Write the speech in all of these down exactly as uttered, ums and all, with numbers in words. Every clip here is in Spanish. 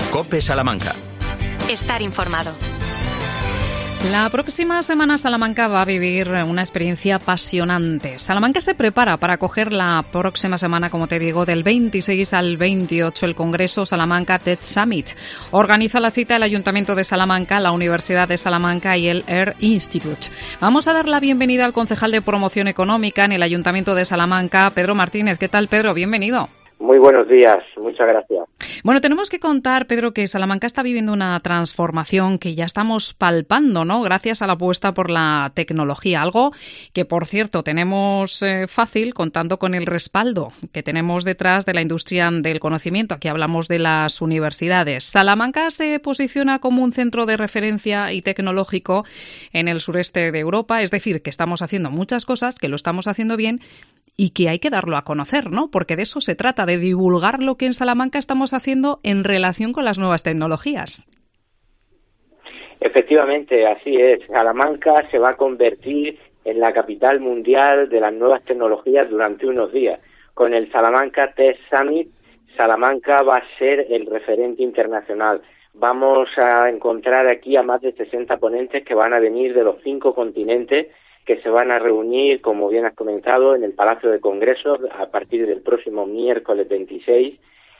COPE Salamanca. Estar informado. La próxima semana Salamanca va a vivir una experiencia apasionante. Salamanca se prepara para acoger la próxima semana, como te digo, del veintiséis al veintiocho el Congreso Salamanca Tech Summit. Organiza la cita el Ayuntamiento de Salamanca, la Universidad de Salamanca y el Air Institute. Vamos a dar la bienvenida al concejal de Promoción Económica en el Ayuntamiento de Salamanca, Pedro Martínez. ¿Qué tal, Pedro? Bienvenido. Muy buenos días, muchas gracias. Bueno, tenemos que contar, Pedro, que Salamanca está viviendo una transformación que ya estamos palpando, ¿no? Gracias a la apuesta por la tecnología, algo que, por cierto, tenemos eh, fácil contando con el respaldo que tenemos detrás de la industria del conocimiento. Aquí hablamos de las universidades. Salamanca se posiciona como un centro de referencia y tecnológico en el sureste de Europa, es decir, que estamos haciendo muchas cosas, que lo estamos haciendo bien y que hay que darlo a conocer, ¿no? Porque de eso se trata, de divulgar lo que en Salamanca estamos haciendo en relación con las nuevas tecnologías. Efectivamente, así es. Salamanca se va a convertir en la capital mundial de las nuevas tecnologías durante unos días. Con el Salamanca Tech Summit, Salamanca va a ser el referente internacional. Vamos a encontrar aquí a más de sesenta ponentes que van a venir de los cinco continentes, que se van a reunir, como bien has comentado, en el Palacio de Congresos a partir del próximo miércoles veintiséis,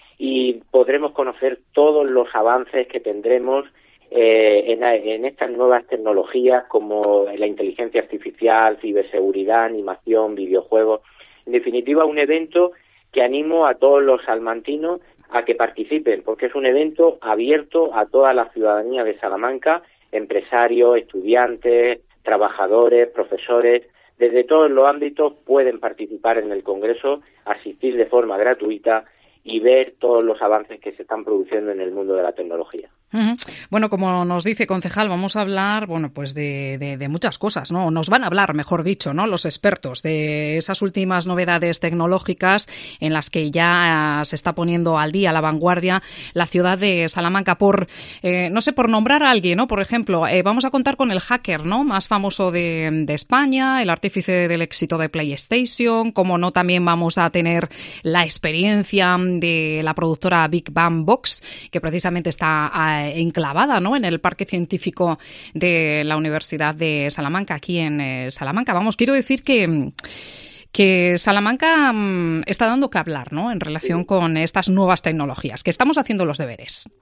y podremos conocer todos los avances que tendremos eh, en, en estas nuevas tecnologías como la inteligencia artificial, ciberseguridad, animación, videojuegos. En definitiva, un evento que animo a todos los salmantinos a que participen, porque es un evento abierto a toda la ciudadanía de Salamanca, empresarios, estudiantes, trabajadores, profesores, desde todos los ámbitos pueden participar en el Congreso, asistir de forma gratuita y ver todos los avances que se están produciendo en el mundo de la tecnología. Uh-huh. Bueno, como nos dice concejal, vamos a hablar, bueno, pues de, de, de muchas cosas, ¿no? Nos van a hablar, mejor dicho, ¿no? Los expertos de esas últimas novedades tecnológicas en las que ya se está poniendo al día, a la vanguardia, la ciudad de Salamanca. Por, eh, no sé, por nombrar a alguien, ¿no? Por ejemplo, eh, vamos a contar con el hacker, ¿no? Más famoso de, de España, el artífice del éxito de PlayStation, como no, también vamos a tener la experiencia de la productora Big Bang Box, que precisamente está a, enclavada, ¿no?, en el Parque Científico de la Universidad de Salamanca, aquí en eh, Salamanca. Vamos, quiero decir que que Salamanca mmm, está dando que hablar, ¿no?, en relación sí. con estas nuevas tecnologías, que estamos haciendo los deberes.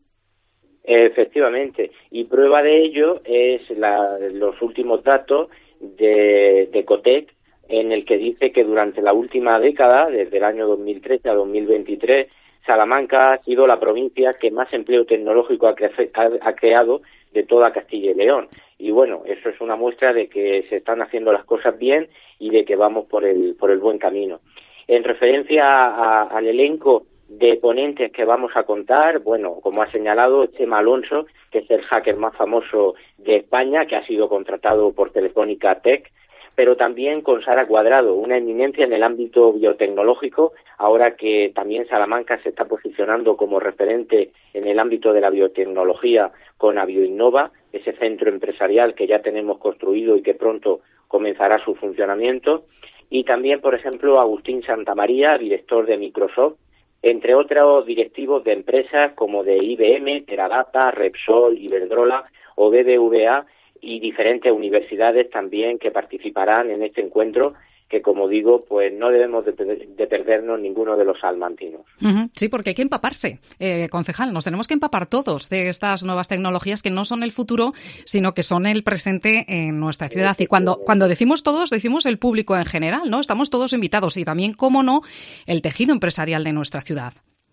Efectivamente, y prueba de ello es la, los últimos datos de, de Ecotec, en el que dice que durante la última década, desde el año dos mil trece a dos mil veintitrés, Salamanca ha sido la provincia que más empleo tecnológico ha, cre- ha, ha creado de toda Castilla y León. Y bueno, eso es una muestra de que se están haciendo las cosas bien y de que vamos por el, por el buen camino. En referencia a, a, al elenco de ponentes que vamos a contar, bueno, como ha señalado Chema Alonso, que es el hacker más famoso de España, que ha sido contratado por Telefónica Tech, pero también con Sara Cuadrado, una eminencia en el ámbito biotecnológico, ahora que también Salamanca se está posicionando como referente en el ámbito de la biotecnología con Avioinnova, ese centro empresarial que ya tenemos construido y que pronto comenzará su funcionamiento, y también, por ejemplo, Agustín Santamaría, director de Microsoft, entre otros directivos de empresas como de I B M, Teradata, Repsol, Iberdrola o B B V A, y diferentes universidades también que participarán en este encuentro, que, como digo, pues no debemos de, de perdernos ninguno de los salmantinos. Uh-huh. Sí, porque hay que empaparse, eh, concejal, nos tenemos que empapar todos de estas nuevas tecnologías que no son el futuro, sino que son el presente en nuestra ciudad. Y cuando, cuando decimos todos, decimos el público en general, ¿no? Estamos todos invitados y también, cómo no, el tejido empresarial de nuestra ciudad.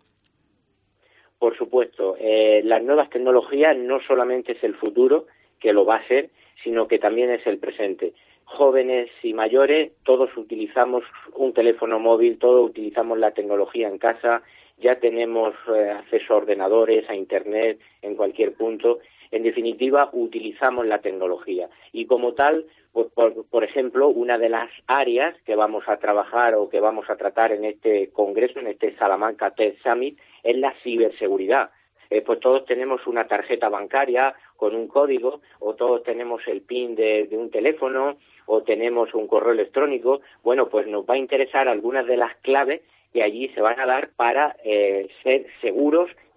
Por supuesto, eh, las nuevas tecnologías no solamente es el futuro, que lo va a ser, sino que también es el presente. Jóvenes y mayores, todos utilizamos un teléfono móvil, todos utilizamos la tecnología en casa, ya tenemos eh, acceso a ordenadores, a Internet, en cualquier punto. En definitiva, utilizamos la tecnología. Y como tal, pues por, por ejemplo, una de las áreas que vamos a trabajar o que vamos a tratar en este congreso, en este Salamanca Tech Summit, es la ciberseguridad. Eh, pues todos tenemos una tarjeta bancaria con un código, o todos tenemos el PIN de, de un teléfono, o tenemos un correo electrónico. Bueno, pues nos va a interesar algunas de las claves que allí se van a dar para eh, ser seguros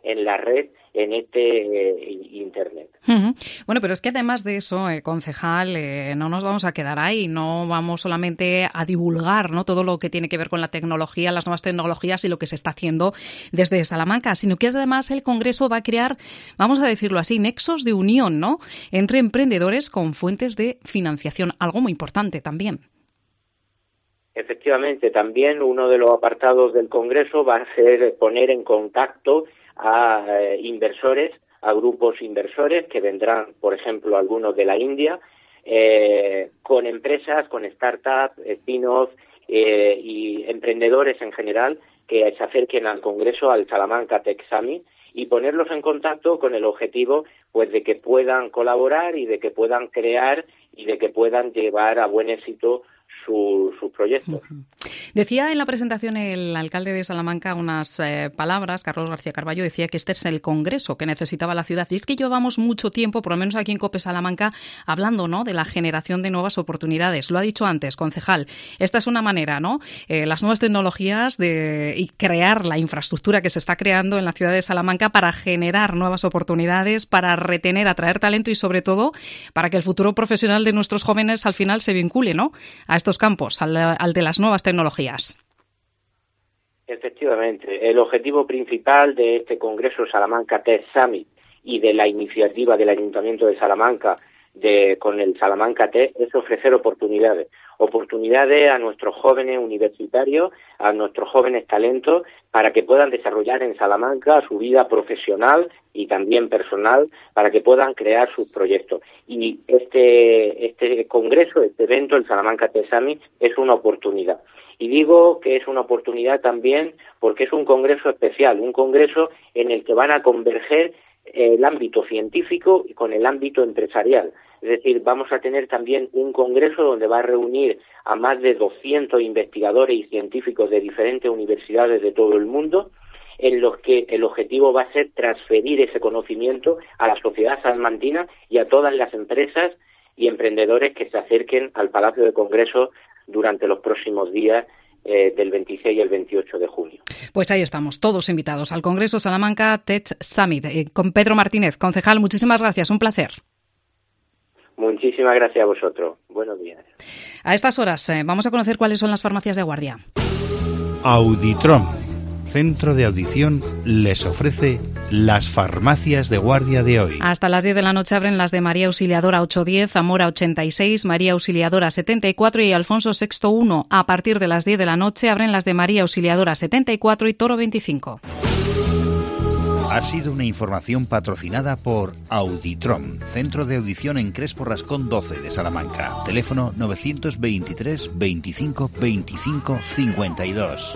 en la red, en este eh, Internet. Uh-huh. Bueno, pero es que además de eso, eh, concejal, eh, no nos vamos a quedar ahí, no vamos solamente a divulgar, ¿no?, todo lo que tiene que ver con la tecnología, las nuevas tecnologías y lo que se está haciendo desde Salamanca, sino que además el Congreso va a crear, vamos a decirlo así, nexos de unión, ¿no?, entre emprendedores con fuentes de financiación, algo muy importante también. Efectivamente, también uno de los apartados del Congreso va a ser poner en contacto a eh, inversores, a grupos inversores que vendrán, por ejemplo, algunos de la India, eh, con empresas, con startups, spin-offs eh, y emprendedores en general que se acerquen al Congreso, al Salamanca Tech Summit, y ponerlos en contacto con el objetivo, pues, de que puedan colaborar y de que puedan crear y de que puedan llevar a buen éxito sus su proyectos. Uh-huh. Decía en la presentación el alcalde de Salamanca unas eh, palabras, Carlos García Carballo, decía que este es el congreso que necesitaba la ciudad. Y es que llevamos mucho tiempo, por lo menos aquí en COPE Salamanca, hablando, ¿no?, de la generación de nuevas oportunidades. Lo ha dicho antes, concejal. Esta es una manera, ¿no?, eh, las nuevas tecnologías de, y crear la infraestructura que se está creando en la ciudad de Salamanca para generar nuevas oportunidades, para retener, atraer talento y, sobre todo, para que el futuro profesional de nuestros jóvenes al final se vincule, ¿no?, a estos campos, al, al de las nuevas tecnologías. Efectivamente, el objetivo principal de este Congreso Salamanca Tech Summit y de la iniciativa del Ayuntamiento de Salamanca de, con el Salamanca Tech es ofrecer oportunidades, oportunidades a nuestros jóvenes universitarios, a nuestros jóvenes talentos, para que puedan desarrollar en Salamanca su vida profesional y también personal, para que puedan crear sus proyectos. Y este, este congreso, este evento, el Salamanca Tech Summit, es una oportunidad. Y digo que es una oportunidad también porque es un congreso especial, un congreso en el que van a converger el ámbito científico con el ámbito empresarial. Es decir, vamos a tener también un congreso donde va a reunir a más de doscientos investigadores y científicos de diferentes universidades de todo el mundo, en los que el objetivo va a ser transferir ese conocimiento a la sociedad salmantina y a todas las empresas y emprendedores que se acerquen al Palacio de Congresos durante los próximos días eh, del veintiséis y el veintiocho de junio. Pues ahí estamos, todos invitados al Congreso Salamanca Tech Summit. Eh, con Pedro Martínez, concejal, muchísimas gracias, un placer. Muchísimas gracias a vosotros. Buenos días. A estas horas eh, vamos a conocer cuáles son las farmacias de guardia. Auditrom, centro de audición, les ofrece las farmacias de guardia de hoy. Hasta las diez de la noche abren las de María Auxiliadora ochocientos diez, Zamora ochenta y seis, María Auxiliadora setenta y cuatro y Alfonso sexto uno. A partir de las diez de la noche abren las de María Auxiliadora setenta y cuatro y Toro veinticinco. Ha sido una información patrocinada por Auditrom, centro de audición en Crespo Rascón doce de Salamanca. Teléfono novecientos veintitrés veinticinco veinticinco cincuenta y dos.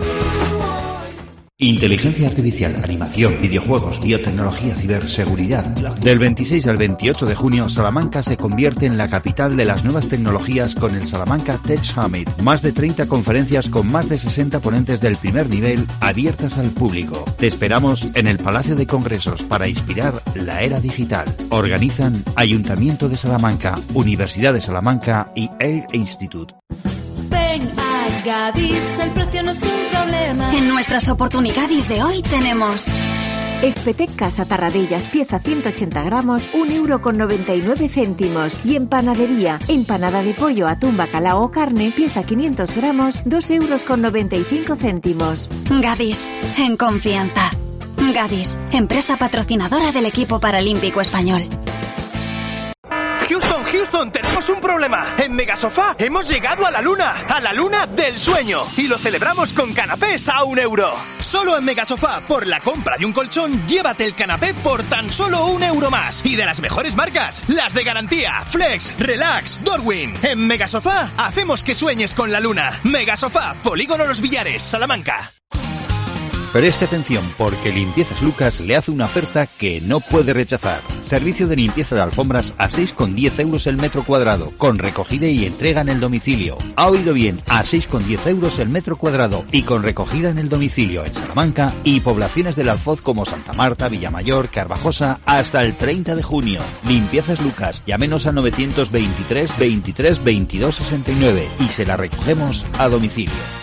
Inteligencia artificial, animación, videojuegos, biotecnología, ciberseguridad. Del veintiséis al veintiocho de junio, Salamanca se convierte en la capital de las nuevas tecnologías con el Salamanca Tech Summit. Más de treinta conferencias con más de sesenta ponentes del primer nivel abiertas al público. Te esperamos en el Palacio de Congresos para inspirar la era digital. Organizan Ayuntamiento de Salamanca, Universidad de Salamanca y Air Institute. Ven a Gadis, el precio no es un problema. En nuestras oportunidades de hoy tenemos Espetec Casa Tarradellas, pieza ciento ochenta gramos, un euro con noventa y nueve céntimos. Y en panadería, empanada de pollo, atún, bacalao o carne, pieza quinientos gramos, dos euros con noventa y cinco céntimos. Gadis, en confianza. Gadis, empresa patrocinadora del equipo paralímpico español. Houston, Houston, tenemos un problema. En Megasofá hemos llegado a la luna, a la luna del sueño. Y lo celebramos con canapés a un euro. Solo en Megasofá, por la compra de un colchón, llévate el canapé por tan solo un euro más. Y de las mejores marcas, las de garantía, Flex, Relax, Dorwin. En Megasofá, hacemos que sueñes con la luna. Megasofá, Polígono Los Villares, Salamanca. Preste atención porque Limpiezas Lucas le hace una oferta que no puede rechazar. Servicio de limpieza de alfombras a seis con diez euros el metro cuadrado, con recogida y entrega en el domicilio. Ha oído bien, a seis con diez euros el metro cuadrado y con recogida en el domicilio en Salamanca y poblaciones del Alfoz como Santa Marta, Villamayor, Carvajosa, hasta el treinta de junio. Limpiezas Lucas, llámenos a novecientos veintitrés veintitrés veintidós sesenta y nueve y se la recogemos a domicilio.